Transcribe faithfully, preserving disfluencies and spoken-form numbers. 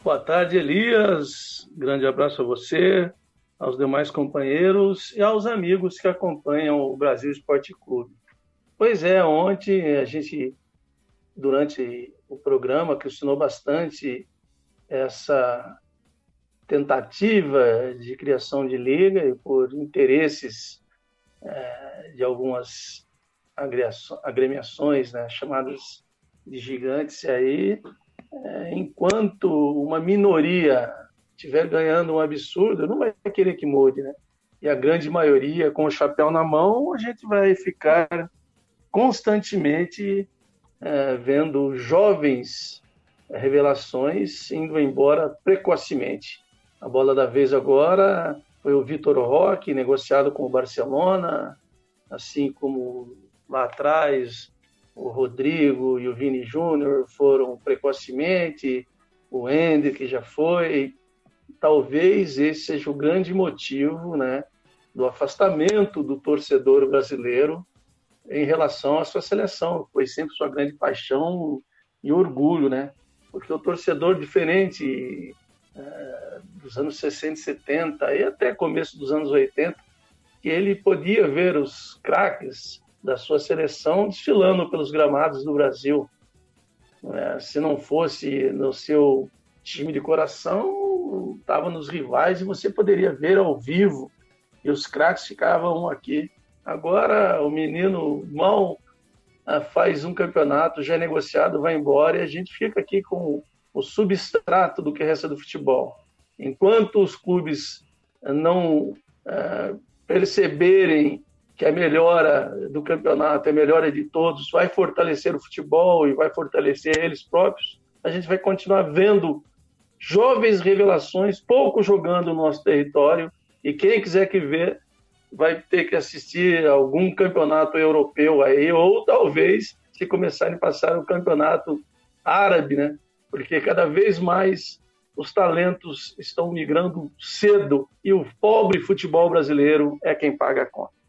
Boa tarde, Elias. Grande abraço a você, aos demais companheiros e aos amigos que acompanham o Brasil Esporte Clube. Pois é, ontem a gente, durante o programa, questionou bastante essa tentativa de criação de liga e por interesses é, de algumas agremiações, né, chamadas de gigantes, e aí, é, enquanto uma minoria estiver ganhando um absurdo, não vai querer que mude, né? E a grande maioria, com o chapéu na mão, a gente vai ficar constantemente é, vendo jovens revelações indo embora precocemente. A bola da vez agora foi o Vitor Roque, negociado com o Barcelona, assim como lá atrás o Rodrigo e o Vini Júnior foram precocemente, o Hendrick já foi. Talvez esse seja o grande motivo, né, do afastamento do torcedor brasileiro em relação à sua seleção. Foi sempre sua grande paixão e orgulho, né? Porque o torcedor, diferente é, dos anos sessenta e setenta e até começo dos anos oitenta, que ele podia ver os craques da sua seleção desfilando pelos gramados do Brasil. É, se não fosse no seu time de coração, estava nos rivais e você poderia ver ao vivo e os craques ficavam aqui. Agora o menino mal faz um campeonato, já é negociado, vai embora e a gente fica aqui com o substrato do que resta do futebol. Enquanto os clubes não é, perceberem que a melhora do campeonato, a melhora de todos, vai fortalecer o futebol e vai fortalecer eles próprios, a gente vai continuar vendo jovens revelações, pouco jogando no nosso território, e quem quiser que ver vai ter que assistir algum campeonato europeu aí, ou talvez, se começarem a passar o campeonato árabe, né? Porque cada vez mais os talentos estão migrando cedo e o pobre futebol brasileiro é quem paga a conta.